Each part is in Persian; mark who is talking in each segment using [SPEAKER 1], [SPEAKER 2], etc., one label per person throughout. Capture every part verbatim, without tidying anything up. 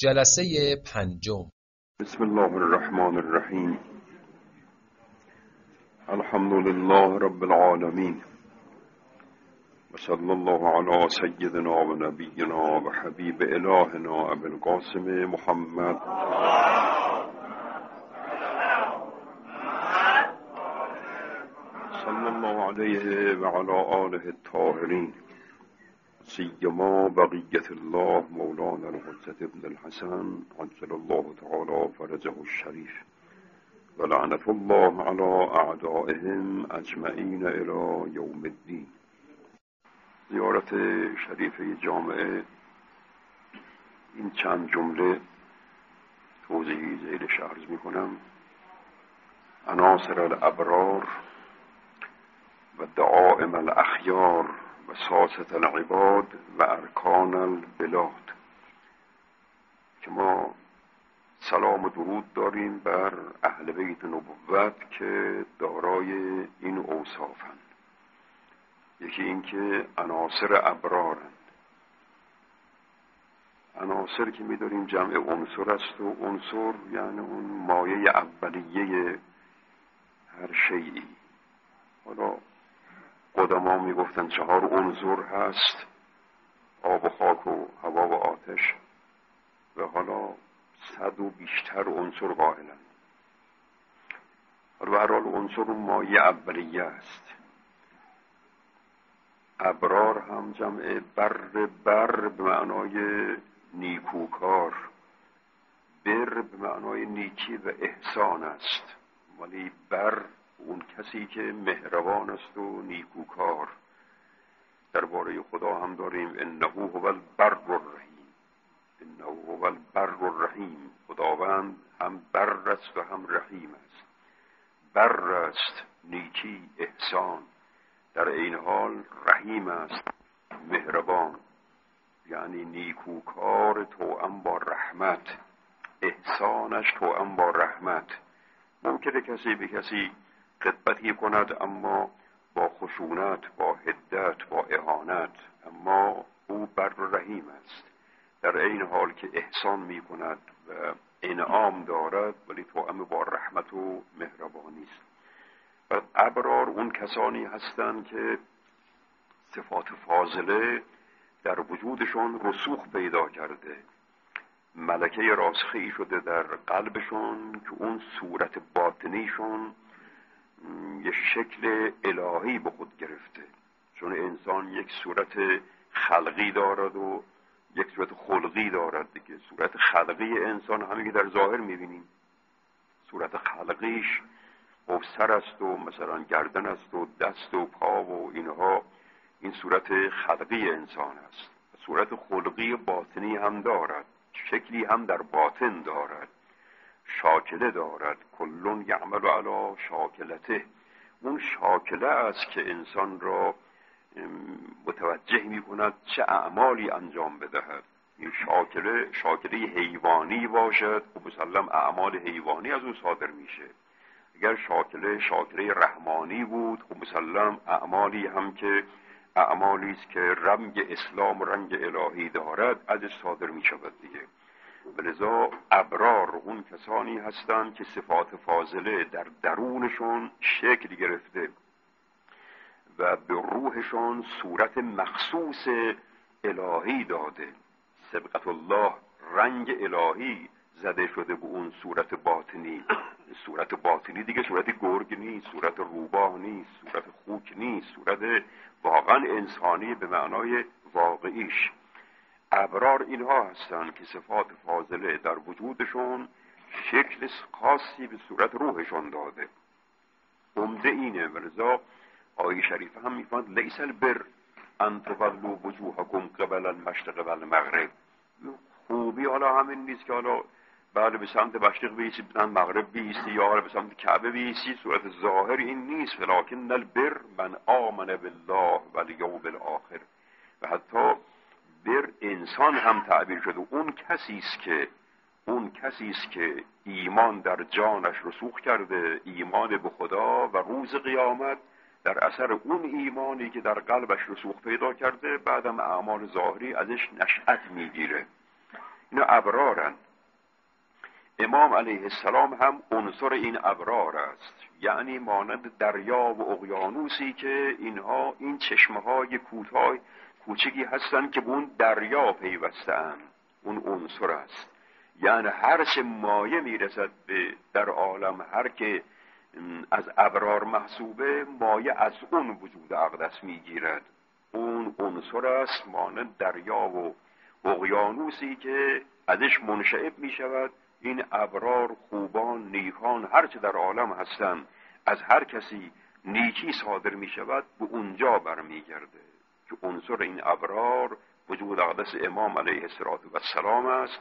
[SPEAKER 1] جلسه پنجم.
[SPEAKER 2] بسم الله الرحمن الرحیم. الحمد لله رب العالمین و صلی الله علی سیدنا و نبینا و حبیب الهنا ابی القاسم محمد صلی الله علیه و علی آله الطاهرین، سیما بقیت الله مولانا الحجة ابن الحسن عجل الله تعالی فرجه الشریف و لعنت الله علی اعدائهم اجمعین الی یوم الدین. زیارت شریفه جامعه، این چند جمله توضیحی ذیلش عرض می کنم. عناصر الابرار و دعائم الاخیار و ساسة العباد و ارکان البلاد، که ما سلام و درود داریم بر اهل بیت نبوت که دارای این اوصافند. یکی این که عناصر ابرارند. عناصر که می‌داریم جمع عنصر است و عنصر یعنی اون مایه اولیه هر شیئی. حالا قدما میگفتن چهار عنصر هست: آب و خاک و هوا و آتش، و حالا صد و بیشتر عنصر قائلن. حالا به هر حال عنصر اون مایه اولیه است. ابرار هم جمع بر، بر به معنای نیکوکار، بر به معنای نیکی و احسان است، ولی بر اون کسی که مهربان است و نیکوکار. درباره خدا هم داریم انه هو البر الرحیم، انه هو البر الرحیم. خداوند هم بر است و هم رحیم است. بر است، نیکی، احسان، در این حال رحیم است، مهربان، یعنی نیکوکار توأم با رحمت، احسانش توأم با رحمت. ممکنه کسی به کسی خدمتی کند اما با خشونت، با حدت، با اهانت، اما او بر رحیم است، در این حال که احسان می کند و انعام دارد ولی توأم با رحمت و مهربانی است. و ابرار اون کسانی هستند که صفات فاضله در وجودشون رسوخ پیدا کرده، ملکه راسخی شده در قلبشون که اون صورت باطنیشون یک شکل الهی به خود گرفته. چون انسان یک صورت خلقی دارد و یک صورت خلقی دارد دیگه. صورت خلقی انسان همین که در ظاهر میبینیم، صورت خلقیش سر است و مثلا گردن است و دست و پا و اینها، این صورت خلقی انسان است. صورت خلقی باطنی هم دارد، شکلی هم در باطن دارد، شاکله دارد. کلون یعمل علی شاکلته. اون شاکله است که انسان را متوجه می کند چه اعمالی انجام بدهد. این شاکله شاکله حیوانی باشد و مسلم اعمال حیوانی از او صادر میشه. اگر شاکله شاکله رحمانی بود و مسلم اعمالی هم که اعمالی است که رنگ اسلام و رنگ الهی دارد ازش صادر می شود دیگه. ولذا ابرار اون کسانی هستند که صفات فاضله در درونشون شکل گرفته و به روحشون صورت مخصوص الهی داده. سبقت الله، رنگ الهی زده شده به اون صورت باطنی. صورت باطنی دیگه صورت گرگ نیست، صورت روباه نیست، صورت خوک نیست، صورت واقعا انسانی به معنای واقعیش. ابرار اینها هستند که صفات فاضله در وجودشون شکل خاصی به صورت روحشون داده. عمده اینه. ولذا آیه شریفه هم میفرماید لیس البر ان تولوا وجوهکم قبل المشرق و المغرب. خوبی حالا همین نیست که حالا بله به سمت مشرق بیسی، بدن مغرب بیسی، یا حالا به سمت کعبه بیسی. صورت ظاهر این نیست. ولکن البر من آمن بالله و الیوم الاخر. و حتی بر انسان هم تعبیر شده. اون کسی است که اون کسی است که ایمان در جانش رسوخ کرده، ایمان به خدا و روز قیامت، در اثر اون ایمانی که در قلبش رسوخ پیدا کرده بعدم اعمال ظاهری ازش نشأت میگیره. اینا ابرارن. امام علیه السلام هم عنصر این ابرار است، یعنی مانند دریا و اقیانوسی که اینها این چشمه های کوتاه کوچکی هستند که به اون دریا پیوسته‌اند، اون عنصر است. یعنی هر چه مایه میرسد به در عالم، هر که از ابرار محسوبه، مایه از اون وجود اقدس میگیرد. اون عنصر است مانند دریا و اقیانوسی که ازش منشعب میشود این ابرار، خوبان، نیکان، هر چه در عالم هستند، از هر کسی نیکی صادر میشود به اونجا برمیگرده که عنصر این ابرار وجود اقدس امام علیه السلام است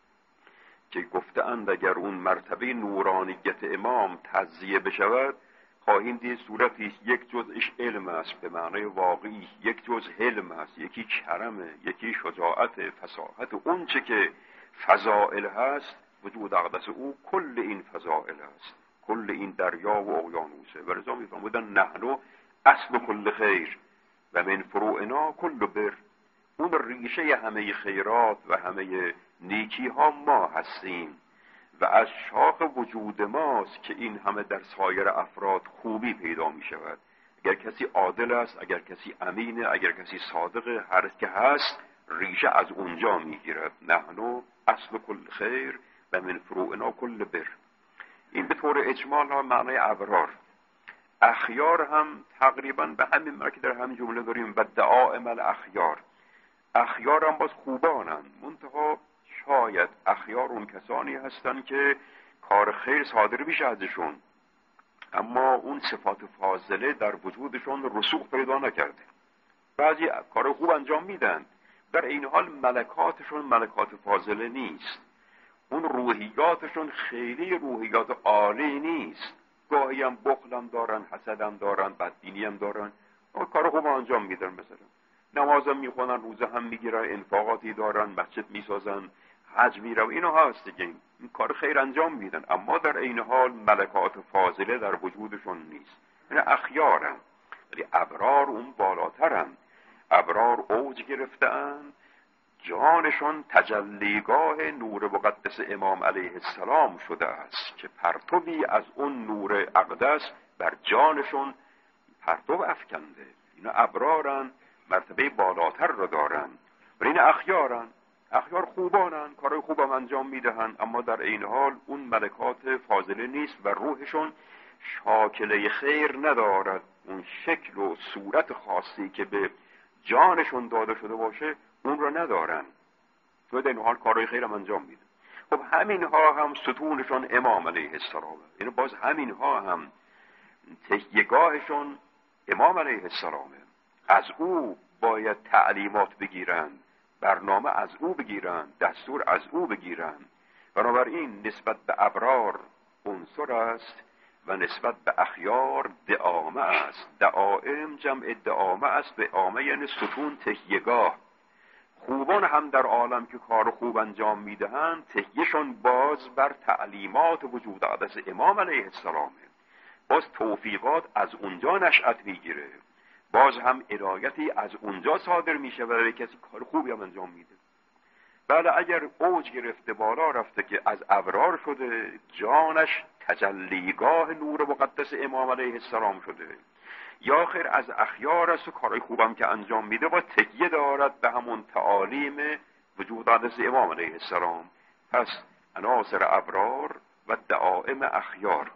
[SPEAKER 2] که گفتند اگر اون مرتبه نورانیت امام تجزیه بشود خواهیم دید صورتی یک جزش علم است به معنای واقعی، یک جز حلم است، یکی کرمه، یکی شجاعت، فصاحت. اون چه که فضائل هست وجود اقدس او کل این فضائل است، کل این دریا و اقیانوسه. و رضا میفرمودن نحنو اصل کل خیر و من فروعنا کل بر. اون ریشه همه خیرات و همه نیکی ها ما هستیم و از شاخ وجود ماست که این همه در سایر افراد خوبی پیدا می شود. اگر کسی عادل است، اگر کسی امینه، اگر کسی صادقه، هر که هست ریشه از اونجا می گیرد. نحنو اصل کل خیر و من فروعنا کل بر. این به طور اجمال ها معنای ابرار. اخیار هم تقریبا به همین معنی که در همین جمله داریم و دعائم الاخیار. اخیار هم باز خوبانند، منتها شاید اخیار اون کسانی هستند که کار خیر صادر میشه ازشون اما اون صفات فاضله در وجودشون رسوخ پیدا نکرده. بعضی کار خوب انجام میدن، در این حال ملکاتشون ملکات فاضله نیست، اون روحیاتشون خیلی روحیات عالی نیست. گاهی هم بخل هم دارن، حسد هم دارن، بدبینی هم دارن، اما کار خوب انجام میدن. مثلا نماز هم میخونن، روزه هم میگیرن، انفاقاتی دارن، مسجد میسازن، حج میرن، اینها هست دیگه، این کار خیر انجام میدن، اما در این حال ملکات فاضله در وجودشون نیست. این اخیارن. ولی ابرار اون بالاترن. ابرار اوج گرفتن، جانشون تجلیگاه نور مقدس امام علیه السلام شده است که پرتوی از اون نور اقدس بر جانشون پرتو افکنده. اینا ابرارن، مرتبه بالاتر رو دارن. و این اخیارن. اخیار خوبانن، کارهای خوبم انجام میدهن، اما در این حال اون ملکات فاضله نیست و روحشون شاکله خیر ندارد. اون شکل و صورت خاصی که به جانشون داده شده باشه اون رو ندارن، تو در این حال کارهای خیرم انجام میدن. خب همینها هم ستونشون امام علیه السلام، یعنی باز همینها هم تهیه‌گاهشون امام علیه السلامه. از او باید تعلیمات بگیرن، برنامه از او بگیرن، دستور از او بگیرن. بنابراین نسبت به ابرار عنصر است و نسبت به اخیار دعامه است. دعائم جمع دعامه است، به عامه یعنی ستون، تهیه‌گاه. خوبان هم در عالم که کار خوب انجام میدهند تهیه‌شون باز بر تعلیمات وجود اقدس امام علیه السلامه. باز توفیقات از اونجا نشأت میگیره، باز هم عنایتی از اونجا صادر میشه و کسی کار خوبی هم انجام میده. بله اگر اوج گرفته، بالا رفته که از ابرار شده، جانش تجلیگاه نور مقدس امام علیه السلام شده، یا خیر از اخیار است و کارهای خوبم که انجام میده با تکیه دارد به همون تعالیم وجود اقدس امام علیه السلام. پس عناصر ابرار و دعائم اخیار.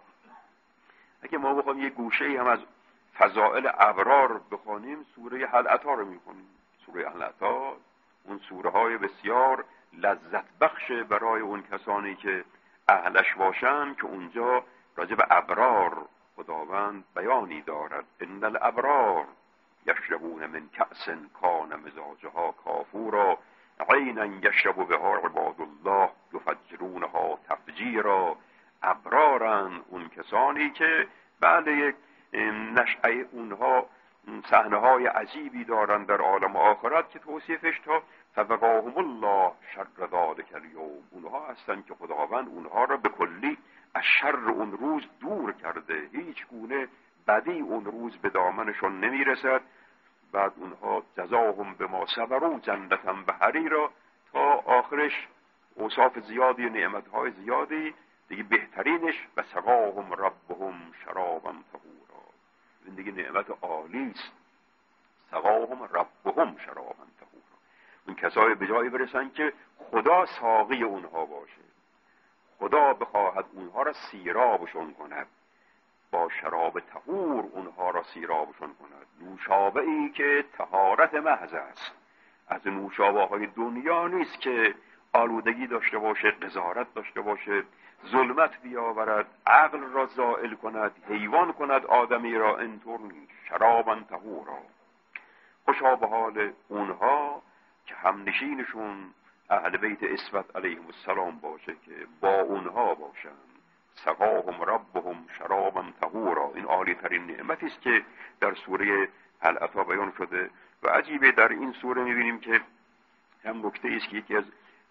[SPEAKER 2] اگه ما بخوایم یه گوشه هم از فضائل ابرار بخونیم، سوره هل اتی رو میخونیم. سوره هل اتی اون سوره های بسیار لذت بخش برای اون کسانی که اهلش باشن، که اونجا راجع به ابرار خداوند بیانی دارد. ان الابرار یشربون من کأس کان مزاجها کافورا عینا یشرب بها عباد الله یفجرونها تفجیرا. ابرارن اون کسانی که بعد یک نشأه اونها صحنه های عجیبی دارن در عالم آخرت که توصیفش تا فوقاهم الله شر ذلک الیوم. اونها هستن که خداوند اونها را به کلی از شر اون روز دور کرده، هیچ گونه بدی اون روز به دامنشون نمیرسد. بعد اونها جزاهم بما صبروا جنتا بحریرا، تا آخرش اوصاف زیادی و نعمتهای زیادی، دیگه بهترینش و سقاهم ربهم شرابا طهورا. این دیگه نعمت عالی است. سقاهم ربهم شرابا طهورا، اون کسایی به جایی برسن که خدا ساقی اونها باشه، خدا بخواهد اونها را سیرابشون کند، با شراب طهور اونها را سیرابشون کند. نوشابه ای که طهارت محض است، از نوشابه های دنیا نیست که آلودگی داشته باشه، قذارت داشته باشه، ظلمت بیاورد، عقل را زائل کند، حیوان کند آدمی را. اینطور نیست. شرابا طهورا. خوشا به حال اونها که همنشینشون اهل بیت عصمت علیهم السلام باشه، که با اونها باشن. سقاهم ربهم شرابا طهورا. این عالی ترین نعمتی است که در سوره العطا بیان شده. و عجیبه در این سوره میبینیم که هم نکته است که یکی از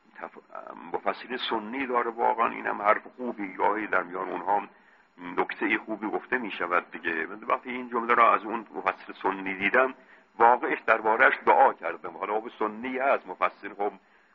[SPEAKER 2] مفسرین سنی داره، واقعا این هم حرف خوبی، گاهی در میان اونها نکته خوبی گفته میشود دیگه. من وقتی این جمله را از اون مفسر سنی دیدم، واقعش درباره‌اش دعا کردم. حالا به سنی هست، مفسر خب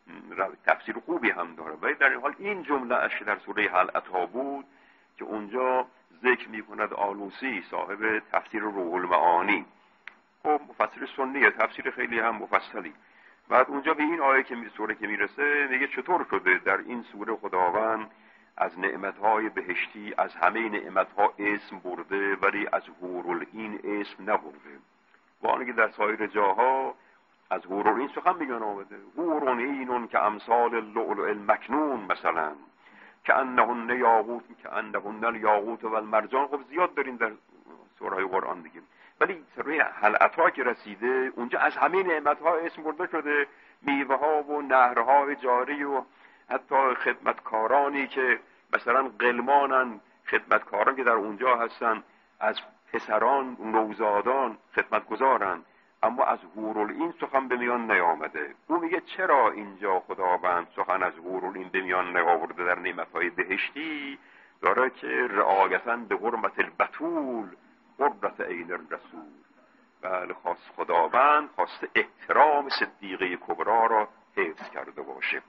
[SPEAKER 2] تفسیر خوبی هم داره، ولی در این حال این جمله اش در سوره العطا بود که اونجا ذکر میکند آلوسی صاحب تفسیر روح المعانی، خب مفسر سنیه، تفسیر خیلی هم مفصلی. بعد اونجا به این آیه که می سوره که میرسه میگه چطور شده در این سوره خداوند از نعمتهای بهشتی، از همه نعمتها اسم برده ولی از حورالعین اسم نبرده. وانه که در سایر جاها از حورالعین سخن میگن آمده. حورالعین که امثال اللؤلؤ المکنون مثلا، که انهن یاقوت که انهن الیاقوت و المرجان. خب زیاد داریم در سوره قرآن دیگه، ولی سوره العطا که رسیده اونجا از همه نعمتها اسم برده شده، میوه ها و نهرهای جاری و حتی خدمتکارانی که مثلا غلمانن، خدمتکاران که در اونجا هستن از پسران نوزادان خدمتگزارن، اما از حورالعین سخن به میان نیامده. او میگه چرا اینجا خداوند سخن از حورالعین به میان نیاورده در نعمتهای بهشتی؟ داره که رعایتاً به حرمت البتول قرة عین الرسول. بله، خواست خداوند خواسته احترام صدیقه کبرا را حفظ کرده باشه،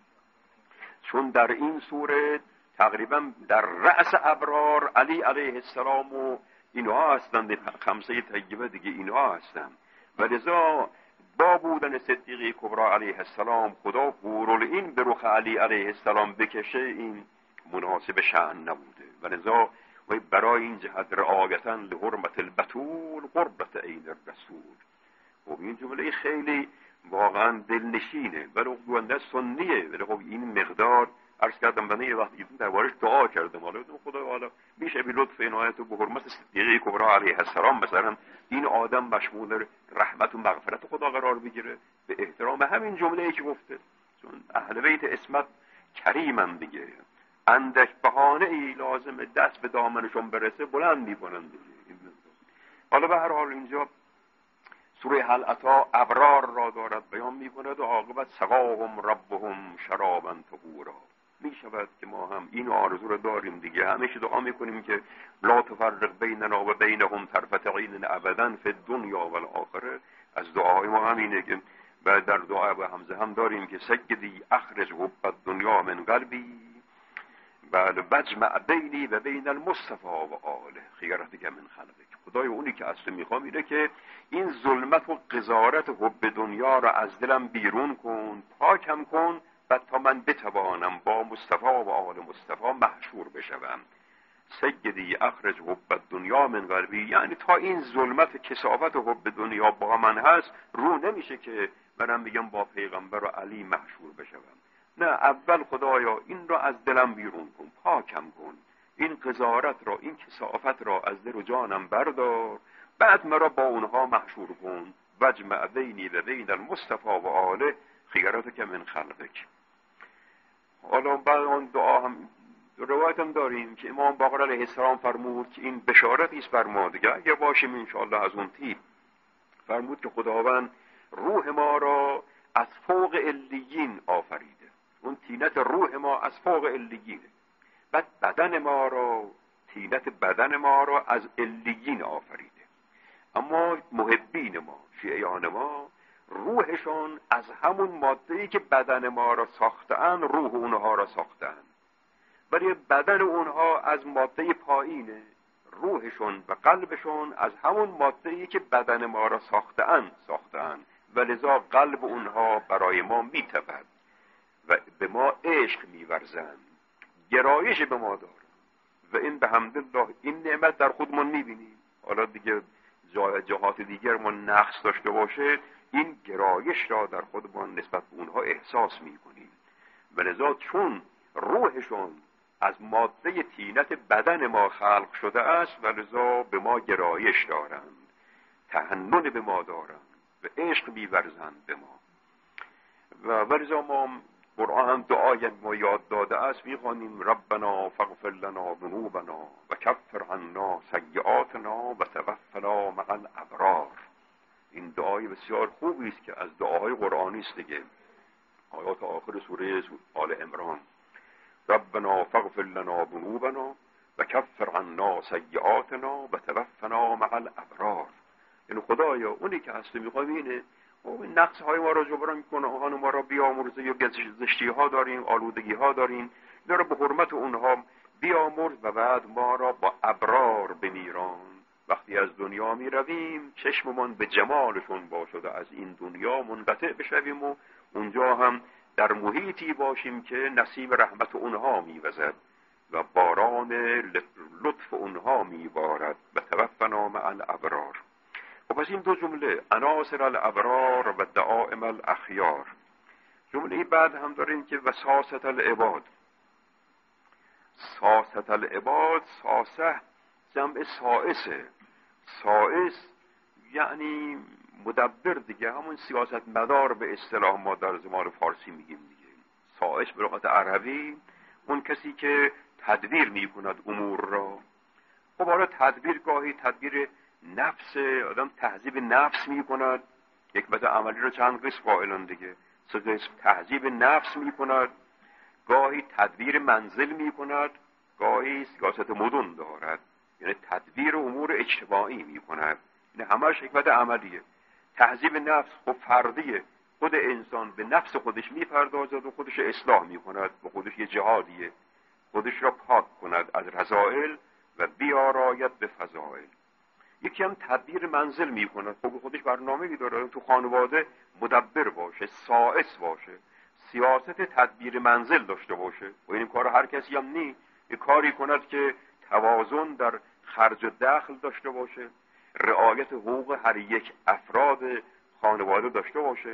[SPEAKER 2] چون در این سوره تقریبا در رأس ابرار علی علیه السلام و اینها هستند، خمسه طیبه دیگه اینها هستند، و لذا با بودن صدیقه کبرا علیه السلام خدا حورالعین به رخ علی علیه السلام بکشه این مناسب شأن نبوده، و لذا و برای این جهت رعایتاً لحرمت البتول قربت عین الرسول. خب این جمله خیلی واقعا دلنشینه، ولی گوینده سنیه، ولی خب این مقدار عرض کردم بنده یه وقت دیدم دربارش دعا کردم، حالا خدا حالا میشه به لطف عنایت و به حرمت صدیقه کبرا علیه السلام مثلا این آدم مشمول رحمت و مغفرت خدا قرار بگیره به احترام همین جمله‌ای که گفته، چون اهل بیت عصمت کریمن دیگه، اندک بهانه ای لازم دست به دامنشون برسه بلند میکنن دیگه. حالا به هر حال اینجا سوره العطا ابرار را دارد بیان میکند و عاقبت سقاهم ربهم شرابا طهورا. میشود که ما هم این آرزو رو داریم دیگه، همیشه دعا میکنیم که لا تفرق بیننا و بینهم طرفت عین ابدا فی الدنیا و الاخره. از دعاهای ما همینه که بعد در دعا با حمزه هم داریم که سیدی اخرج حب الدنیا من قلبی بله بجمع بینی و بین المصطفى و آله خیرتک من خلقک. خدای اونی که اصلا میخوام اینه که این ظلمت و قذارت حب دنیا را از دلم بیرون کن، پاکم کن، بعد تا من بتوانم با مصطفی و آل مصطفی محشور بشوم. سیدی اخرج حب الدنیا من قلبی، یعنی تا این ظلمت کثافت حب دنیا با من هست رو نمیشه که منم بگم با پیغمبر و علی محشور بشوم. نه، اول خدایا این را از دلم بیرون کن، پاکم کن، این قذارت را، این کثافت را از دل و جانم بردار، بعد مرا با اونها محشور کن. وجمع بینی و بین المصطفى و آله خیرتک من خلقک. حالا بعد اون دعا هم روایت هم داریم که امام باقر علیه السلام فرمود که این بشارت است بر ما دیگه، اگه باشیم انشاءالله از اون تیپ، فرمود که خداوند روح ما را از فوق علیین آفریده، اون تینت روح ما از فوق علیینه، بعد بدن ما را، تینت بدن ما را از علیین آفریده، اما محبین ما، شیعیان ما روحشون از همون ماده‌ای که بدن ما را ساختن روح اونها را ساختن، ولی بدن اونها از ماده پایینه، روحشون و قلبشون از همون ماده‌ای که بدن ما را ساختن ساختن و لذا قلب اونها برای ما میتپد و به ما عشق میورزند، گرایش به ما دارن و این به حمدالله این نعمت در خودمون میبینیم. حالا دیگه جهات دیگر ما نقص داشته باشه، این گرایش را در خودمون نسبت به اونها احساس میکنیم و لذا چون روحشون از ماده طینت بدن ما خلق شده است و لذا به ما گرایش دارند، تحنن به ما دارند و عشق می‌ورزند به ما. و ولذا ما قرآن هم دعای ما یاد داده است، می‌خوانیم ربنا فاغفر لنا ذنوبنا و کفر عنا سیئاتنا و توفنا مع الابرار. این دعای بسیار خوبی است که از دعاهای قرآنی است دیگه. آیات آخر سوره آل عمران، ربنا فاغفر لنا ذنوبنا و کفر عنا سیئاتنا و توفنا مع الابرار. یعنی خدایا اونی که هست میخوایم اینه این نقص های ما را جبران کنه، آن ما را بیامرزه، یا زشتی ها داریم، آلودگی ها داریم، اینا را به حرمت اونها بیامرز و بعد ما را با ابرار بمیران. وقتی از دنیا می رویم چشممون به جمالشون باشد، از این دنیا منقطع بشویم و اونجا هم در محیطی باشیم که نسیم رحمت اونها میوزد و باران لطف اونها میبارد و توفنا مع الابرار. و پس این دو جمله عناصر الابرار و دعائم الاخیار. جمله بعد هم داریم که وساست العباد. ساست العباد، ساسه جمع سائسه. سائس یعنی مدبر دیگه، همون سیاست مدار به اصطلاح ما در زمان فارسی میگیم دیگه. سائس به لغت عربی اون کسی که تدبیر میکند امور را. خب حالا تدبیر گاهی تدبیر نفس آدم تهذیب نفس میکند، حکمت عملی رو چند قسم قائلن دیگه. سه قسم تهذیب نفس میکند، گاهی تدبیر منزل میکند، گاهی سیاست مدن دارد، یعنی تدبیر امور اجتماعی میکند. این همش حکمت عملیه. تهذیب نفس خب فردیه، خود انسان به نفس خودش میپردازد و خودش اصلاح میکند و خودش یه جهادیه، خودش را پاک کند از رذائل و بیاراید به فضائل. یکی هم تدبیر منزل میکند، خب خودش برنامه‌ای داره تو خانواده مدبر باشه، سائس باشه، سیاست تدبیر منزل داشته باشه. و این کار هر کسی هم نی، یه کاری کند که توازن در خرج و دخل داشته باشه، رعایت حقوق هر یک افراد خانواده داشته باشه،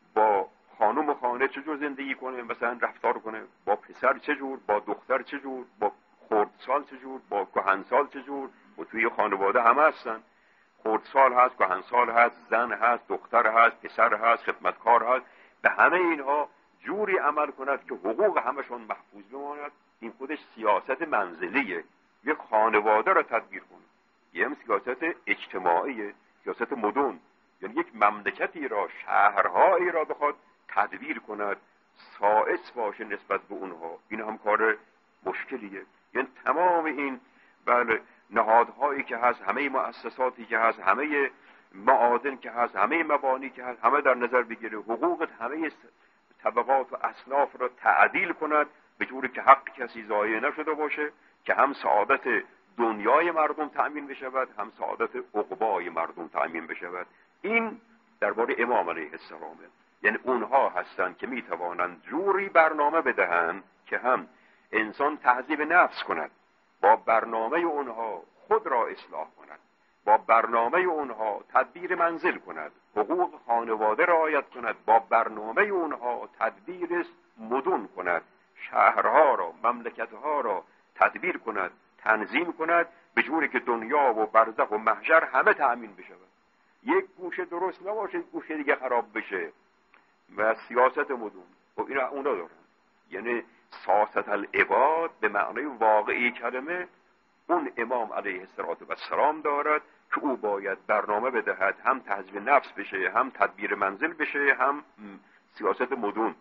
[SPEAKER 2] با خانم و خانه چجور زندگی کنه، مثلا رفتار کنه، با پسر چجور، با دختر چجور، با خردسال چجور، با کهنسال چجور. و توی خانواده همه هستن، خردسال هست، کهنسال هست، زن هست، دختر هست، پسر هست، خدمتکار هست. به همه اینها جوری عمل کند که حقوق همشون محفوظ بماند. این خودش سیاست منزلیه، یک خانواده را تدبیر کنه. یه هم سیاست اجتماعیه، سیاست مدن، یعنی یک مملکتی را، شهرهایی را بخواد تدبیر کند، سائس باشه نسبت به اونها. این هم کار مشکلیه. یعنی تمام این بله نهادهایی که هست، همه مؤسساتی که هست، همه معادن که هست، همه مبانی که هست، همه در نظر بگیره حقوق همه طبقات و اصناف را تعدیل کند به جوری که حق کسی ضایع نشده باشه، که هم سعادت دنیای مردم تأمین بشود، هم سعادت عقبای مردم تأمین بشود. این درباره امام علیه السلامه. یعنی اونها هستند که میتوانند جوری برنامه بدهند که هم انسان تهذیب نفس کند، با برنامه اونها خود را اصلاح کند، با برنامه اونها تدبیر منزل کند، حقوق خانواده رعایت کند، با برنامه اونها تدبیر مدن کند، شهرها را، مملکتها را تدبیر کند، تنظیم کند به جوری که دنیا و برزخ و محشر همه تأمین بشود. یک گوشه درست نباشه، گوشه دیگه خراب بشه. و سیاست مدن و اینا اونا دارن. یعنی سیاست العباد به معنای واقعی کلمه اون امام علیه السلام دارد که او باید برنامه بدهد، هم تهذیب نفس بشه، هم تدبیر منزل بشه، هم سیاست مدن.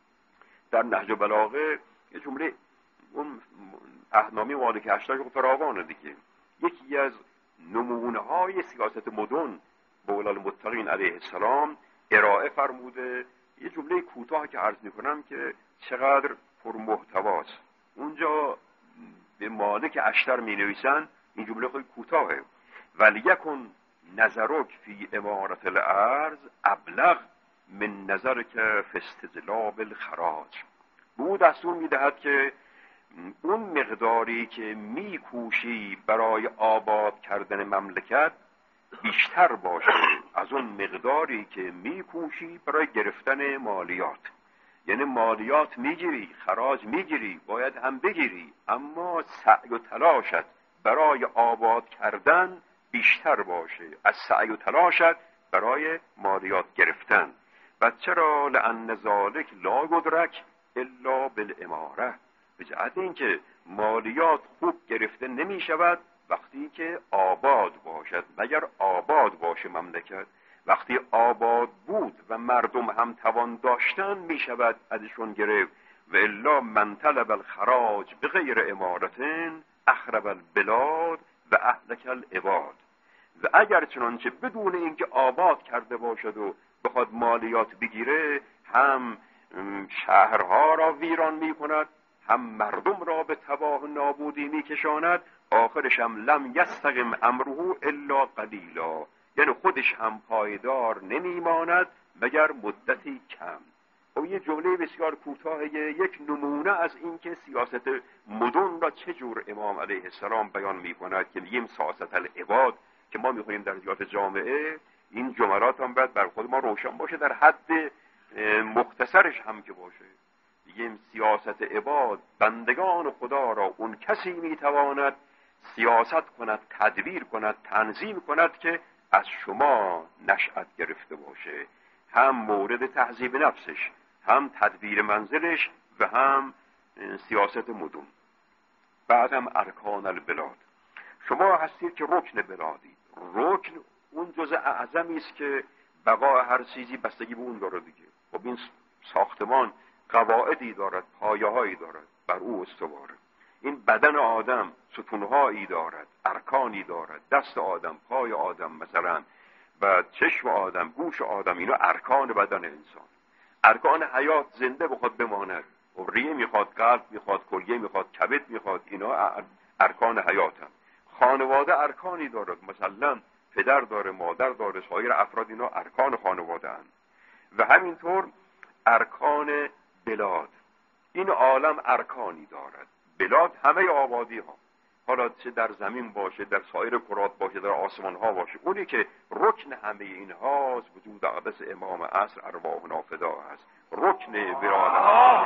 [SPEAKER 2] در نهج بلاغه یه جمله اون اهنامی مالک هشتاش فراوانه دیگه. یکی از نمونه های سیاست مدن مولا المتقین علیه السلام ارائه فرموده. یه جمله کوتاه که عرض میکنم که چقدر پرمحتواست. اونجا به مالک اشتر می نویسن، این جمله خیلی کوتاهه: ولیکن نظرک فی امارت الارض ابلغ من نظرک فی استجلاب الخراج. به او دستور میدهد که اون مقداری که میکوشی برای آباد کردن مملکت بیشتر باشه از اون مقداری که میکوشی برای گرفتن مالیات. یعنی مالیات میگیری، خراج میگیری، باید هم بگیری، اما سعی و تلاشت برای آباد کردن بیشتر باشه از سعی و تلاشت برای مالیات گرفتن. و چرا؟ لأن ذالک لا یدرک الا بالاماره. به جهت اینکه مالیات خوب گرفته نمی شود وقتی که آباد باشد، مگر آباد باشه مملکت. وقتی آباد بود و مردم هم توان داشتن می شود ازشون گرفت. و الا من طلب الخراج بغیر امارتن اخرب البلاد و اهلک العباد. و اگر چنانچه بدون اینکه آباد کرده باشد و بخواد مالیات بگیره، هم شهرها را ویران می کند، هم مردم را به تباه و نابودی می کشاند، آخرش هم لم یستقم امره الا قلیلا. یعنی خودش هم پایدار نمی ماند مگر مدتی کم. و یه جمله بسیار کوتاه، یک نمونه از این که سیاست مدن را چجور امام علیه السلام بیان می کند که میگیم سیاست العباد که ما می خونیم در زیارت جامعه. این جملات هم باید بر خود ما روشن باشه، در حد مختصرش هم که باشه. میگیم سیاست عباد، بندگان خدا را اون کسی میتواند سیاست کند، تدبیر کند، تنظیم کند که از شما نشأت گرفته باشه، هم مورد تهذیب نفسش، هم تدبیر منزلش و هم سیاست مدن. بعد هم ارکان البلاد. شما هستید که رکن بلادید. رکن اون جزء اعظمی است که بقای هر چیزی بستگی به اون داره دیگه. خب این ساختمان قواعدی دارد، پایه‌هایی دارد، بر او استواره. این بدن آدم ستونهایی دارد، ارکانی دارد. دست آدم، پای آدم مثلا، و چشم آدم، گوش آدم، اینا ارکان بدن انسان. ارکان حیات زنده بخواد بماند، و ریه میخواد، قلب میخواد، کلیه میخواد، کبد میخواد، اینا ارکان حیاتن. خانواده ارکانی دارد، مثلا پدر داره، مادر داره، سایر افراد، اینا ارکان خانواده هن. و همینطور ارکان بلاد. این عالم ارکانی دارد. بلاد همه آبادی ها، حالا چه در زمین باشه، در سایر کرات باشه، در آسمان ها باشه، اونی که رکن همه این هاست وجود اقدس امام عصر ارواحنا فدا هست. رکن ورادت.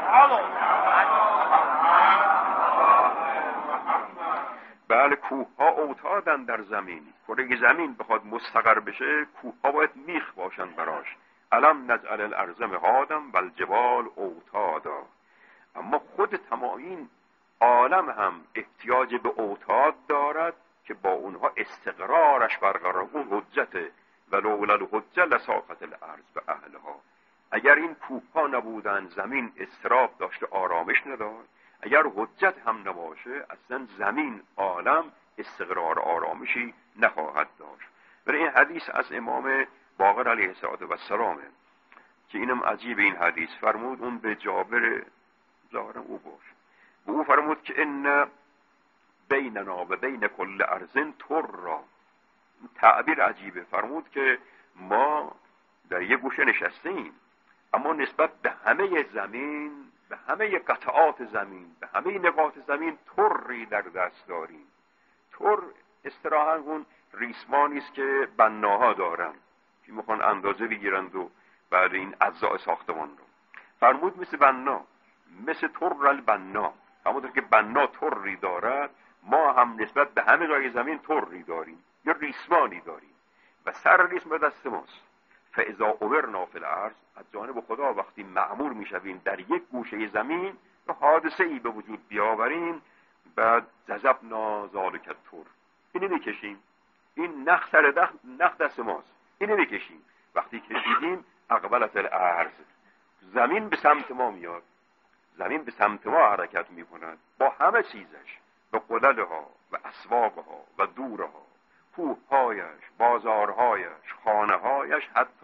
[SPEAKER 2] بله، کوه ها اوتادن در زمین. کره زمین بخواد مستقر بشه، کوه ها باید میخ باشن براش. علم نجعل الارض مهادا والجبال اوتادا. اما خود تمام عالم هم احتیاج به اوتاد دارد که با اونها استقرارش برقرار. اون حجته ولولا الحجه لساقط الارض به اهلها. اگر این کوه ها نبودن، زمین اضطراب داشته، آرامش نداشت. اگر حجت هم نباشه، اصلا زمین، عالم استقرار آرامشی نخواهد داشت. ولی این حدیث از امام باقر علیه السلام که اینم عجیب. این حدیث فرمود، اون به جابر ظاهرا او گفت، و او فرمود که ان بیننا و بین کل ارضن ترا. تعبیر عجیبه. فرمود که ما در یک گوشه نشستیم، اما نسبت به همه زمین، به همه قطعات زمین، به همه نقاط زمین تری در دست داریم. تر اصطلاحاً اون ریسمانی است که بناها دارن که میخوان اندازه بگیرند و بعد این اجزاء ساختمان رو. فرمود مثل بنا، مثل تر البنا. همونطور که بنا تری دارد، ما هم نسبت به همه جای زمین تری داریم، یا ریسمانی داریم، و سر ریسم به دست ماست. فاذا امرنا فی الارض، از جانب خدا وقتی مأمور میشویم در یک گوشه زمین و حادثه ای به وجود بیاوریم، بعد جذبنا ذالک التر، اینو میکشیم. این نخ سر نخ دست ماست، اینو میکشیم. وقتی کشیدیم اقبلت الارض، زمین به سمت ما میاد. زمین به سمت ما حرکت میکند با همه چیزش، به قللها و اسواقها و دورها، کوههایش، بازارهایش، خانههایش، حتی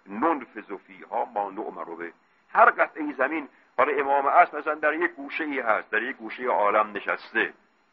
[SPEAKER 2] ننفذ فیها ما نؤمر به. هر قطعه زمین، حالا امام عصر مثلا در یک گوشه ای هست، در یک گوشه عالم نشسته،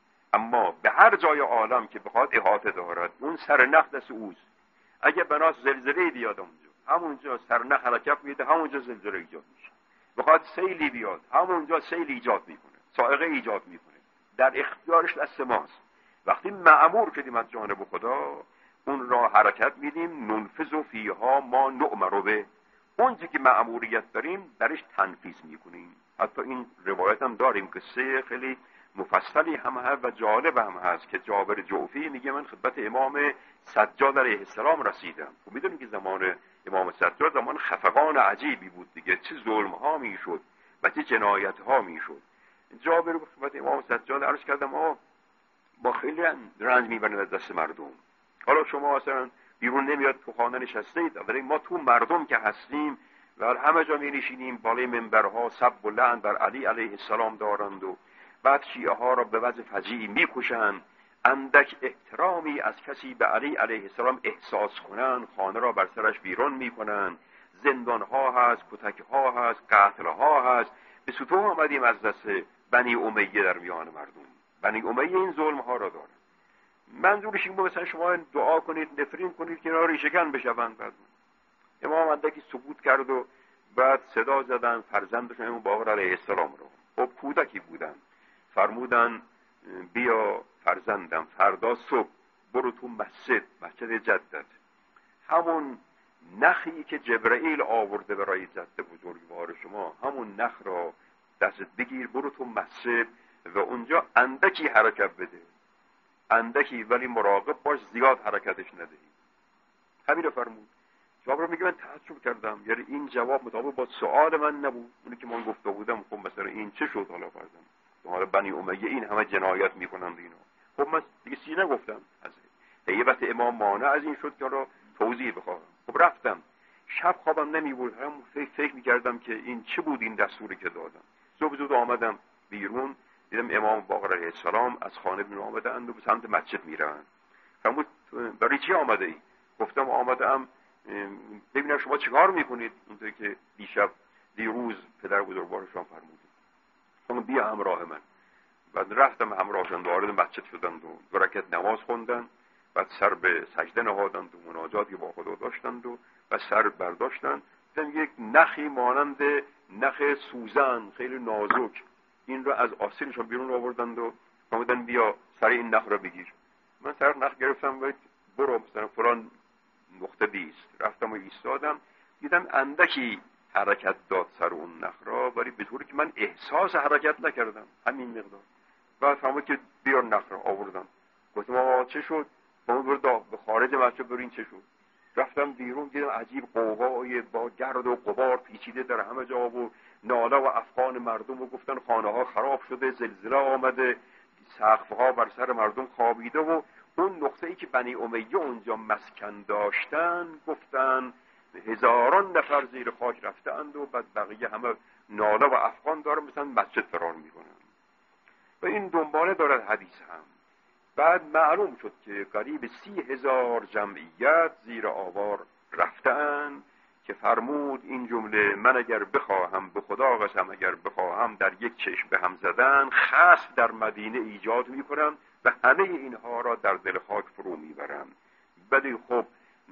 [SPEAKER 2] اما به هر جای عالم که بخواد احاطه دارد، اون سرنخ دست اوست. اگه بناس زلزله بیاد اونجا، همونجا سرنخ حرکت میده، همونجا زلزله ایجاد میشه. بخواد سیلی بیاد، همونجا سیل ایجاد میکنه، صاعقه ایجاد میکنه. در اختیارش دست ماست. وقتی مأمور شدیم از جانب خدا، اون را حرکت میدیم. ننفذ فیها ما نؤمر به. اونجا که مأموریت داریم درش تنفیذ میکنیم. حتی این روایت هم داریم که سه خیلی مفصلی هم هست و جالب هم هست که جابر جوفی میگه من خدمت امام سجاد علیه السلام رسیدم. خب میدونیم که زمان امام سجاد زمان خفقان عجیبی بود دیگه، چه ظلم ها میشد و چه جنایت ها میشد. جابر خدمت امام سجاد عرض کردم آه با خیلی رنج میبرید از دست مردم. حالا شما اصلا بیرون نمیاد، تو خانه نشسته اید، ولی ما تو مردم که هستیم و همه جا می نشینیم، بالای منبرها سب و لعن بر علی علیه السلام دارند و بعد شیعه ها را به وجه فجیعی میکشند. اندک احترامی از کسی به علی علیه السلام احساس کنند، خانه را بر سرش بیرون میکنند. زندان ها هست، کتک ها هست، قتل ها هست. به ستوه آمدیم از دست بنی امیه در میان مردم. بنی امیه این ظلم ها را دارد. منظورش این بود مثلا شما دعا کنید، نفرین کنید که اینا ریشه‌کن بشوند. بعد امام اندکی سکوت کرد و بعد صدا زدن فرزندشون امام باقر علیه السلام رو. خب کودکی بودن، فرمودن بیا فرزندم فردا صبح برو تو مسجد، مسجد جدت، همون نخی که جبرائیل آورده برای جد بزرگوار شما، همون نخ را دستت بگیر، برو تو مسجد و اونجا اندکی حرکت بده، اندکی، ولی مراقب باش زیاد حرکتش ندهی. همین رو فرمود. جابر میگه من تعجب کردم، یعنی این جواب مطابق با سؤال من نبود. اونی که من گفته بودم خب مثلا این چه شد حالا فرضاً حالا بنی امیه این همه جنایت میکنند اینا. خب من دیگه سی نگفتم. از هیبت امام مانع از این شد که را توضیح بخواهم. خب رفتم، شب خوابم نمیبرد، هم فکر, فکر میکردم که این چه بود این دستوری که دادم. صبح زود آمدم بیرون، دیدم امام باقر علیه السلام از خانه بیرون آمدند و به سمت مسجد میروند. فرمود برای چی آمده ای؟ گفتم آمدم ببینم شما چیکار میکنید. اونطوری که دیشب دیروز پدر بزرگوارشان فرمود فرمود بیا همراه من. بعد رفتم همراهشان، وارد مسجد شدند و دو رکعت نماز خوندند. بعد سر به سجده نهادند و مناجاتی با خدا داشتند و و سر برداشتند. دیدم یک نخی مانند نخ سوزن خیلی نازک، این رو از آستینشون بیرون آوردند و فرمودن بیا سر این نخ رو بگیر. من سر نخ گرفتم و برو مثلا فلان نقطه بیست رفتم و ایستادم. دیدم اندکی حرکت داد سر اون نخ را، ولی به طوری که من احساس حرکت نکردم، همین مقدار. بعد فرمود که بیار نخ را. آوردم. گفتم آقا چه شد؟ فرمود برو به خارج مسجد برو. این چه شد؟ رفتم بیرون، دیدم عجیب قوقای با گرد و غبار پیچیده در همه جا و ناله و افغان مردم و گفتن خانه ها خراب شده، زلزله آمده، سقف ها بر سر مردم خوابیده و اون نقطه ای که بنی امیه اونجا مسکن داشتن گفتن هزاران نفر زیر خاک رفتند و بعد بقیه همه ناله و افغان دارن مثلا مسجد فرار میکنن. و این دنباله دارد حدیث هم. بعد معلوم شد که قریب سی هزار جمعیت زیر آوار رفتن که فرمود این جمله من اگر بخواهم، به خدا قسم اگر بخواهم، در یک چشم به هم زدن خصف در مدینه ایجاد میکنم و همه اینها را در دل خاک فرو میبرم. ولی خب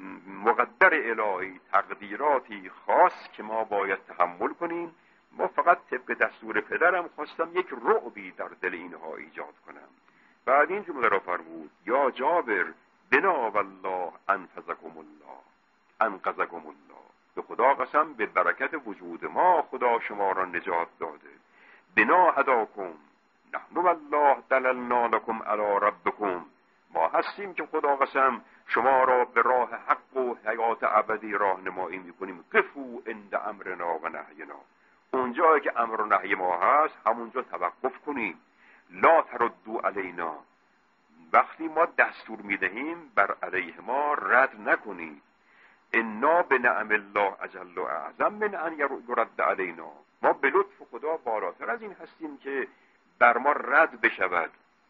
[SPEAKER 2] مقدر الهی، تقدیراتی خاص که ما باید تحمل کنیم. ما فقط طبق دستور پدرم خواستم یک رعبی در دل اینها ایجاد کنم. بعد این جمله را فرمود یا جابر بنا والله انفذکم الله انقذکم الله، به خدا قسم به برکت وجود ما خدا شما را نجات داده. بنا هداکم نحن والله دللنا لكم علی ربکم، ما هستیم که خدا قسم شما را به راه حق و حیات ابدی راهنمایی میکنیم. قفوا عند امرنا و نهینا، اونجایی که امر و نهی ما هست همونجا توقف کنیم. لا تردوا علینا، وقتی ما دستور میدهیم بر علیه ما رد نکنید. انا بنعم الله اجل و اعظم من ان یرد علینا، ما به لطف خدا بالاتر از این هستیم که بر ما رد بشود.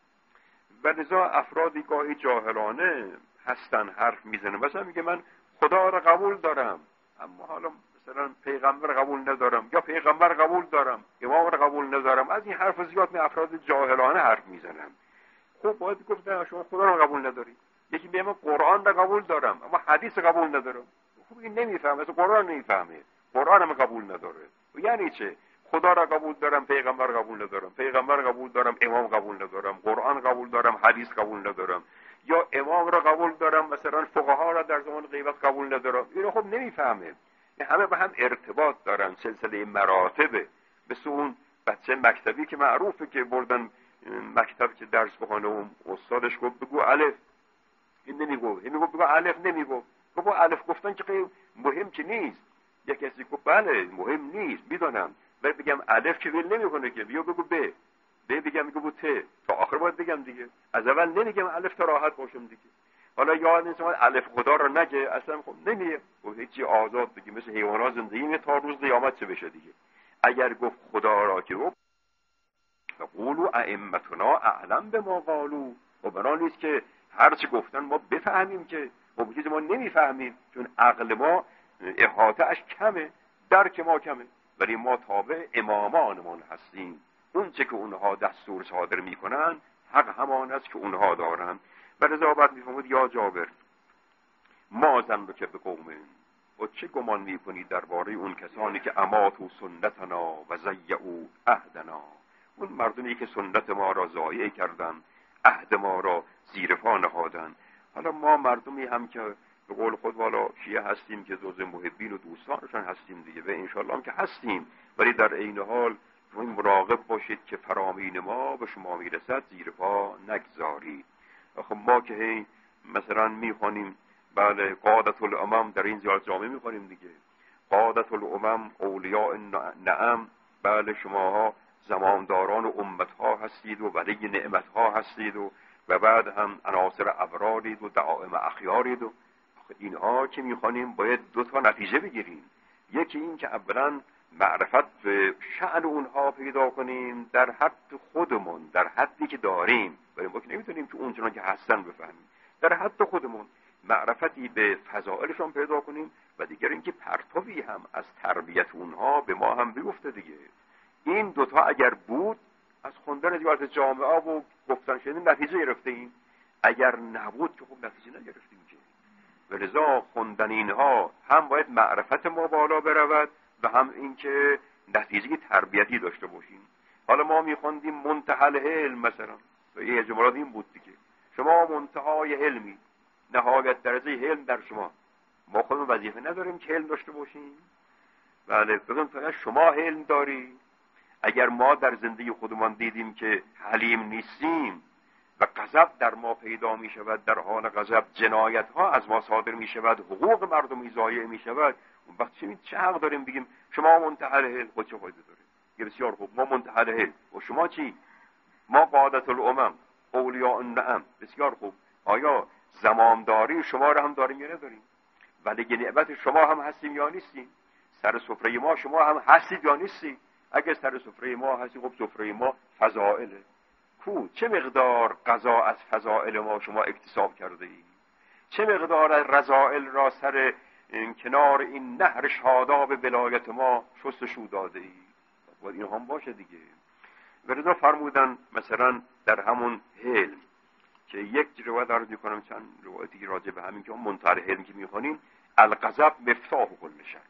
[SPEAKER 2] و لذا افرادی گاهی جاهلانه هستن حرف میزنن، مثلا میگه من خدا را قبول دارم، اما حالا مثلا پیغمبر قبول ندارم یا پیغمبر قبول دارم امام رو قبول ندارم، از این حرف زیاد می افراد جاهلانه حرف میزنن. خب باید گفت نه شما خدا رو قبول نداری. یکی میگه من قرآن رو قبول دارم اما حدیث قبول ندارم. خب این نمیفهمه، اصلا قرآن نمیفهمه، قرآن هم قبول نداره. یعنی چه؟ خدا را قبول دارم پیغمبر قبول ندارم، پیغمبر قبول دارم امام قبول ندارم، قرآن قبول دارم حدیث قبول ندارم، یا امام را قبول دارم مثلا فقها را در زمان غیبت قبول ندارم. اینو خب نمیفهمه. همه با هم ارتباط دارن، سلسله مراتبه. مثل اون بچه مکتبی که معروفه که بردن مکتب که درس بخونه و استادش گفت بگو الف، این نمیگو، این میگو بگو الف، نمیگو. گفت الف گفتن که خیلی مهم که نیست. یک کسی گفت بله مهم نیست میدونم، ولی بگم الف که ویل نمیکنه که، بیا بگو ب، ب بگم بگو ت، تا آخر باید بگم دیگه. از اول نمیگم الف تا راحت باشم دیگه. حالا یاد نیست الف خدا رو نگه، اصلا خب نمیگه، خب هیچی آزاد بگی، مثل حیوانات زندگی می تا روز قیامت چه بشه دیگه. اگر گفت خدا را که گفت قولوا ائمتنا اعلم بما قالوا، و بنا نیست که هر چی گفتن ما بفهمیم که، خب چیزی ما نمیفهمیم چون عقل ما احاطه اش کمه، درک ما کمه، ولی ما تابع امامانمون هستیم. اون چه که اونها دستور صادر میکنن حق همان است که اونها دارن. و رضا بعد میفهمد یا جابر ما زن رو که به قومه، و چه گمان میکنی درباره اون کسانی که اماتوا سنتنا و ضیعوا عهدنا، اون مردمی که سنت ما را ضایع کردن، عهد ما را زیر پا نهادن. حالا ما مردمی هم که به قول خود والا شیعه هستیم که جزء محبین و دوستانشان هستیم دیگه، و انشالله هم که هستیم، ولی در عین حال مراقب باشید که فرامین ما به شما میرسد زیر پا نگذارید. خب ما که هی مثلا میخوانیم بله قادت الامم، در این زیارت جامعه میخوانیم دیگه، قادت الامم اولیاء نعم، بله شماها زمامداران و امتها هستید و ولی نعمتها هستید و و بعد هم عناصر ابرارید و دعائم اخیارید. و اینها که میخوانیم باید دو تا نتیجه بگیریم. یکی این که اولا معرفت به شأن اونها پیدا کنیم در حد خودمون، در حدی که داریم، ولی ما که نمیتونیم که اونچنان که هستن بفهمیم. در حد خودمون معرفتی به فضائلشون پیدا کنیم و دیگر اینکه پرتوی هم از تربیت اونها به ما هم بیفته دیگه. این دوتا اگر بود از خوندن زیارت جامعه و گفتن شدیم نتیجه گرفته ایم، اگر نبود که خب نتیجه نگرفتیم که. ولذا خوندن اینها هم باید معرفت ما بالا برود و هم اینکه نتیجه تربیتی داشته باشیم. حالا ما میخوندیم منتهى العلم مثلا، و یه جملات این بود دیگه، شما منتهای علمی، نهایت درجه علم در شما. ما خودمون وظیفه نداریم که علم داشته باشیم؟ بله بگم فقط شما علم داری. اگر ما در زندگی خودمان دیدیم که حلیم نیستیم و غضب در ما پیدا می شود، در حال غضب جنایت ها از ما صادر می شود، حقوق مردمی ضایع می شود، اون وقت چه چه حق داریم بگیم شما منتهی العلم؟ خود چه فایده داره؟ یه بسیار خوب، ما منتهی العلم و شما چی؟ ما قادت الامم اولیاء النعم. بسیار خوب، آیا زمامداری شما را هم داریم یا نداریم؟ ولی نعمت شما هم هستیم یا نیستیم؟ سر سفره ما شما هم هستید یا نیستید؟ اگه سر سفره ما هستی خب سفره ما فضائله. کو چه مقدار غذا از فضائل ما شما اکتساب کرده ای؟ چه مقدار از رذائل را سر این کنار این نهر شاداب ولایت ما شستشو داده ای؟ و این هم باشه دیگه. وردا فرمودن مثلا در همون حلم که یک روایت عرض میکنم، چند روایتی راجع به همین که اون منتهی حلم که میخوانیم، الغضب مفتاح کل شر.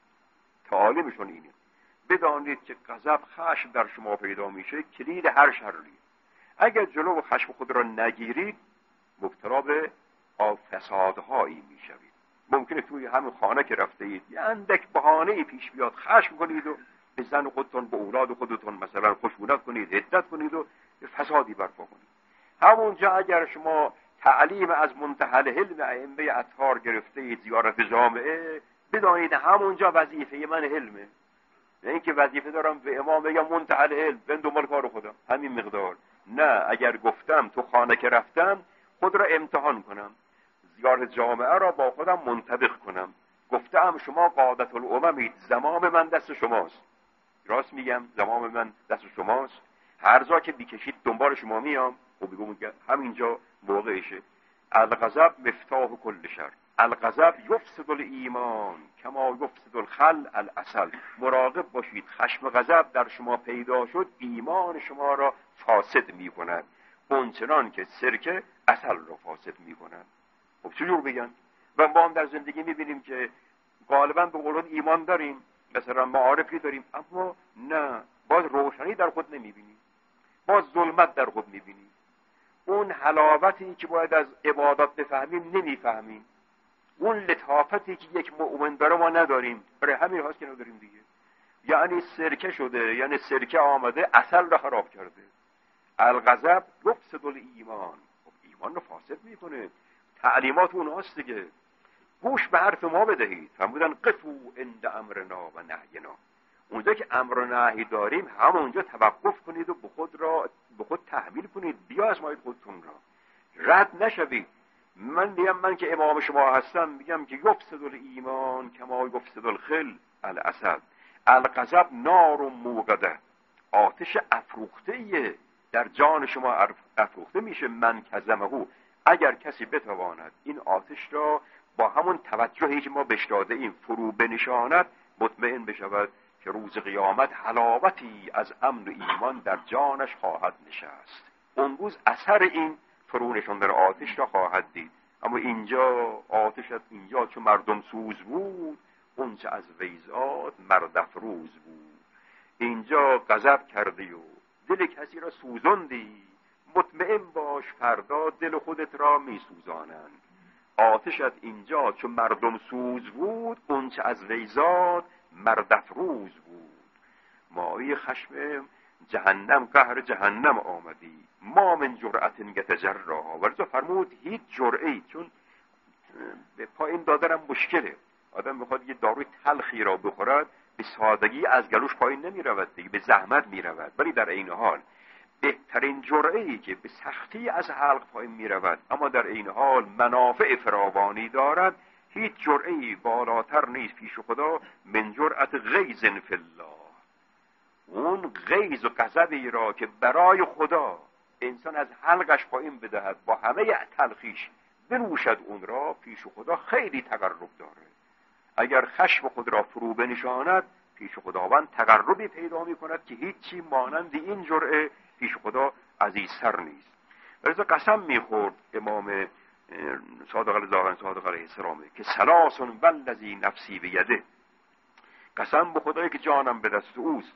[SPEAKER 2] تعالیمشون اینه، بدانید که غضب خشم در شما پیدا میشه کلید هر شری. اگر جلو خشم خود را نگیرید مبتلا به فسادهایی میشوید. ممکنه توی همین خانه که رفته اید یه اندک بهانه‌ای پیش بیاد، خشم کنید و به زن خودتون به اولاد خودتون مثلا خشونت کنید، حدت کنید و فسادی برپا کنید. همونجا اگر شما تعلیم از منتهی العلم ائمه اطهار گرفته اید، زیارت جامعه، بدانید همونجا وظیفه من علمه. نه اینکه وظیفه دارم به امام بگم منتهی العلم بن دنبال کار خودم همین مقدار. نه، اگر گفتم تو خانه که رفتم خود را امتحان کنم، زیارت جامعه را با خودم منطبق کنم. گفتم شما قادت الاممید، زمام من دست شماست. راست میگم، زمام من دست شماست. هر جا که بیکشید دنبال شما میام. خب بگم همینجا موقعشه. الغضب مفتاح کل شر. الغضب یفسد الایمان کما یفسد الخل العسل. مراقب باشید، خشم غضب در شما پیدا شد ایمان شما را فاسد می کند، اونچنان که سرکه عسل را فاسد می کند. خب چجور بگن؟ و ما هم در زندگی می بینیم که غالبا به قولون ایمان داریم، مثلا معارفی داریم، اما نه، باز روشنی در خود نمی بینیم، باز ظلمت در خود می بینیم. اون حلاوتی که باید از عبادات بفهمیم نمی فهمیم، اون لطافتی که یک مؤمن داره ما نداریم، برای همین هاست که نداریم دیگه. یعنی سرکه شده، یعنی سرکه آمده عسل را خراب کرده. الغضب یفسد الایمان، ایمان رو فاسد میکنه. تعلیمات اونهاست دیگه. گوش به حرف ما بدهید. فرمودن قفو عند امرنا و نهینا. اونجا که امر و نهی داریم همونجا توقف کنید و به خود را به خود تحمیل کنید، بیازمایید خودتون را، رد نشوید. من میگم، من که امام شما هستم، میگم که یفسد الایمان کما یفسد الخل العسل. الغضب نار موقده، آتش افروخته در جان شما افروخته میشه. من کظمه، اگر کسی بتواند این آتش را با همون توجهی که ما بهش داده ایم فرو بنشاند، مطمئن بشود که روز قیامت حلاوتی از امن و ایمان در جانش خواهد نشست. اون روز اثر این فرو نشاندن آتش را خواهد دید. اما اینجا آتشت اینجا چون مردم سوز بود، اون چه از ویزاد مرد افروز بود. اینجا غضب کردی و دل کسی را سوزاندی، مطمئن باش فردا دل خودت را می سوزانند. آتشت اینجا چون مردم سوز بود، اون چه از ویزاد مرد افروز بود. مایی خشم جهنم، قهر جهنم آمدی، ما من جرأت یتجرا. ورزا فرمود هیچ جرعه‌ای، چون به پایین دادنم مشکله. آدم میخواد یه داروی تلخی را بخورد، به سادگی از گلوش پایین نمی رود دیگه، به زحمت می رود. ولی در عین حال بهترین جرعه‌ای که به سختی از حلق پایین می رود اما در عین حال منافع فراوانی دارد، هیچ جرعه‌ای بالاتر نیست پیش خدا من جرأت غیظ فی الله. اون غیظ و غضبی را که برای خدا انسان از حلقش پایین بدهد، با همه تلخیش بنوشد، اون را پیش خدا خیلی تقرب داره. اگر خشم خود را فرو بنشاند، پیش خداوند تقربی پیدا می کند که هیچی مانند این جرعه پیش خدا عزیزتر نیست. ولذا قسم می خورد امام صادق علیه صادق علیه السلام که سلاسون والذی نفسی بیده، قسم به خدایی که جانم به دست اوست،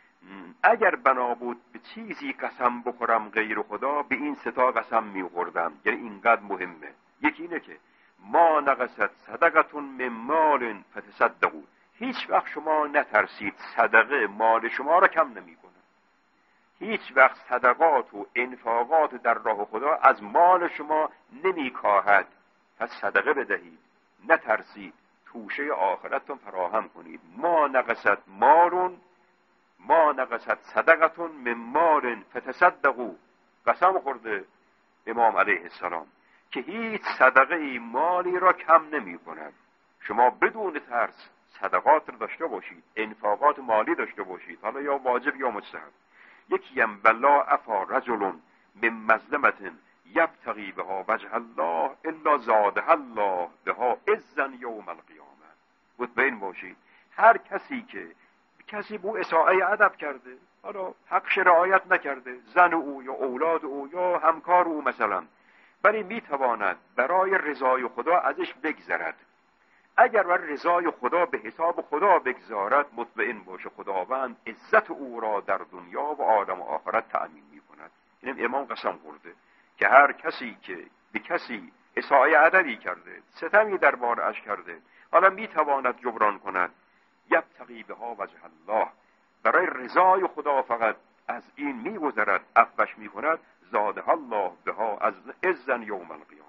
[SPEAKER 2] اگر بنا بود به چیزی قسم بخورم غیر خدا، به این ستا قسم می خوردم. یعنی اینقدر مهمه. یکی اینه که ما نقصت صدقتون من مال فتصدقوا، هیچ وقت شما نترسید صدقه مال شما را کم نمی کنه. هیچ وقت صدقات و انفاقات در راه خدا از مال شما نمی کاهد. پس صدقه بدهید، نترسید، توشه آخرتتون فراهم کنید. ما نقصت مالون ما نقصت صدقتون من مال فتصدقوا. قسم خورده امام علیه السلام که هیچ صدقه مالی را کم نمی کند. شما بدون ترس صدقات را داشته باشید، انفاقات مالی داشته باشید، حالا یا واجب یا مستحب. یکیم بلا افا رجل من مظلمت یبتغی بها وجه الله الا زاده الله بها عزا یوم القیامه. مطمئن باشید هر کسی که کسی به او اساءه ادب کرده، حالا حقش رعایت نکرده، زن او یا اولاد او یا همکار او مثلا، ولی میتواند برای رضای خدا ازش بگذرد. اگر بر رضای خدا به حساب خدا بگذارد، مطمئن باشه خداوند عزت او را در دنیا و عالم و آخرت تأمین میکند. اینم امام قسم خورده که هر کسی که به کسی اساءه ادبی کرده، ستمی دربارش کرده، حالا میتواند جبران کند، یبتغی بها وجه الله، برای رضای خدا فقط از این میگذرد، عفوش میکند، زاده الله بها از عزا یوم القیامه.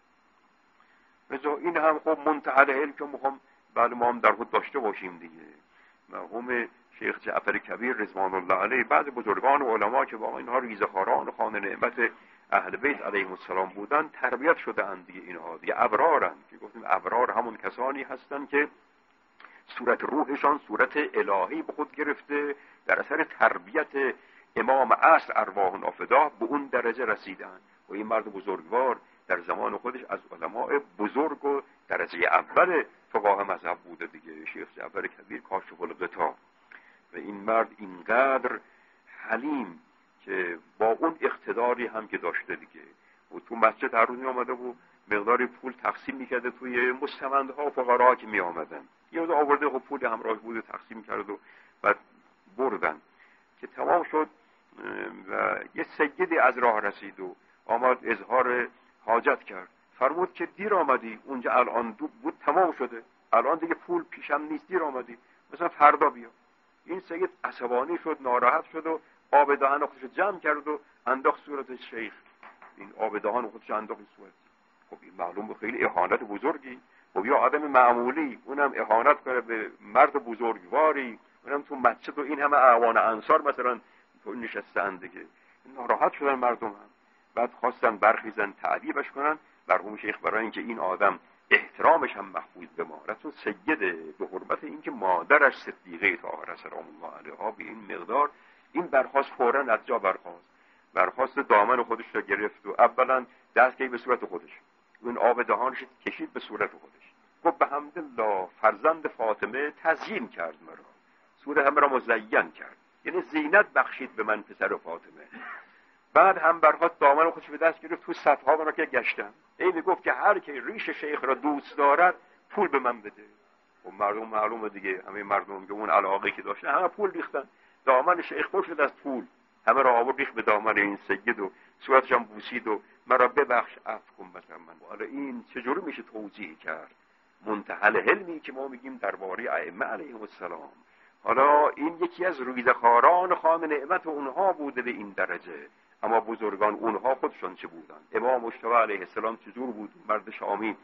[SPEAKER 2] مثلا این هم خب منتهی علم که میخوام بله ما هم در خود داشته باشیم دیگه. مرحوم شیخ جعفر کبیر رضوان الله علیه، بعض بزرگان و علما که واقعا اینها ریزخواران خانه نعمت اهل بیت علیهم السلام بودن، تربیت شده اند دیگه. اینها دیگه ابرارند که گفتیم ابرار همون کسانی هستند که صورت روحشان صورت الهی به خود گرفته، در اثر تربیت امام عصر ارواح نافداه به اون درجه رسیدن. و این مرد بزرگوار در زمان خودش از علماء بزرگ و درجه اول فقاه مذهب بوده دیگه، شیخ جعفر کبیر کاشف الغطا. و این مرد اینقدر حلیم که با اون اقتداری هم که داشته دیگه، و تو مسجد هر روز می آمده و مقداری پول تقسیم میکرده توی مستمندها و فقرا که می آمدن. یه روز آورده خب پول همراه بود تقسیم کرد و بعد بردن که تمام شد و یه سیدی از راه رسید و آمد اظهار حاجت کرد. فرمود که دیر آمدی، اونجا الان بود تمام شده، الان دیگه پول پیشم نیست، دیر آمدی، مثلا فردا بیا. این سید عصبانی شد، ناراحت شد و آب دهن خودش جمع کرد و انداخت صورت شیخ. این آب دهن خودش انداخت صورت. خب این معلوم به خیلی اهانت بزرگی. خب یا آدم معمولی اونم اهانت کنه به مرد بزرگواری، اونم تو مسجد و این همه اعوان انصار مثلا تو نشستن دیگه. ناراحت شدن مردم هم. بعد خواستن برخیزن تعذیبش کنن. مرحوم شیخ برای اینکه این آدم احترامش هم محفوظ بماند، چون سیده به حرمت اینکه مادرش صدیقه طاهره سلام الله علیها به این مقدار، این برخواست فوراً از جا برخواست، برخواست دامن خودش رو گرفت و اولا دست که به صورت خودش اون آب دهانش کشید به صورت خودش. گفت به حمدالله فرزند فاطمه تزیین کرد مرا، صورت همه را مزین کرد، یعنی زینت بخشید به من پسر فاطمه. بعد هم برخواست دامن خودش به دست گرفت، تو صفها را که گشتم ای میگفت که هر کی ریش شیخ را دوست دارد پول به من بده. و مردم معلومه دیگه، همه مردم که اون علاقه که داشتن همه پول ریختن. دامن شیخ خوش شد از پول، همه را آورد ریخت به دامن این سید و صورتش هم بوسید و مرا ببخش عفو کن مثلا من. حالا این چجوری میشه توضیح کرد؟ منتهل حلمی که ما میگیم درباره ائمه علیهم السلام. حالا این یکی از رویدخاران خوان نعمت اونها بوده به این درجه، اما بزرگان اونها خودشون چه بودن؟ امام مجتبی علیه السلام چجور بود؟ مرد شامی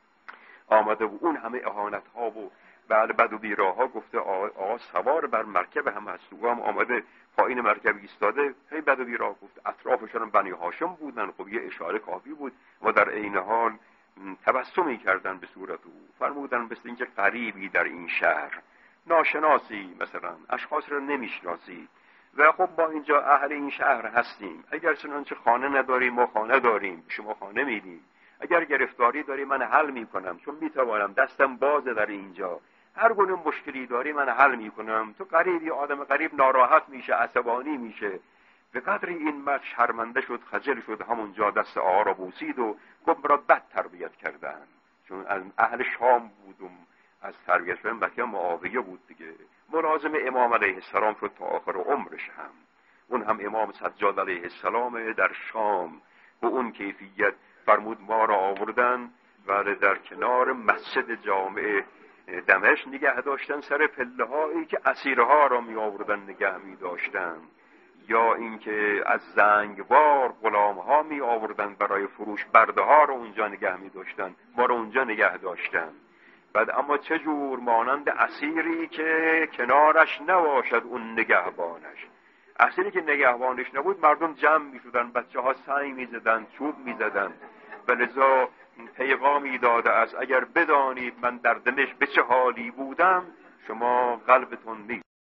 [SPEAKER 2] آمده و اون همه اهانت ها و بله بد و بیراها گفته آقا سوار بر مرکب هم هست، او هم آمده پایین مرکب ایستاده هی بد و بیراه گفت. اطرافشون بنی هاشم بودن، خب یه اشاره کافی بود و در عین حال تبسمی کردن به صورت او. فرمودن مثل اینکه غریبی در این شهر، ناشناسی، مثلا اشخاص رو نمیشناسی و خب ما اینجا اهل این شهر هستیم، اگر چنانچه خانه نداریم ما خانه داریم، شما خانه میدیم، اگر گرفتاری داری من حل میکنم، چون میتوانم، دستم بازه در اینجا، هر گونه مشکلی داری من حل میکنم. تو غریبی، آدم غریب ناراحت میشه، عصبانی میشه. به قدری این مرد شرمنده شد، خجل شد، همونجا دست آقا را بوسید و گفت را بد تربیت کردن، چون از اهل شام بود و از تربیت شدن بکیه معاویه بود دیگه. ملازم امام علیه السلام شد تا آخر عمرش هم. اون هم امام سجاد علیه السلام در شام به اون کیفیت. فرمود ما را آوردن و در کنار مسجد جامع دمشق نگه داشتن، سر پله هایی که اسیرها را می آوردن نگه می داشتن، یا اینکه از زنگبار غلام ها می آوردن برای فروش، برده ها را اونجا نگه می داشتن، ما را اونجا نگه داشتن. بعد اما چجور؟ مانند اسیری که کنارش نباشد اون نگهبانش. اسیری که نگهبانش نبود مردم جمع می شدن، بچه ها سنگ می زدن، چوب می زدن. ولذا پیغامی داده است اگر بدانید من در دمشق به چه حالی بودم شما قلبتون نیست.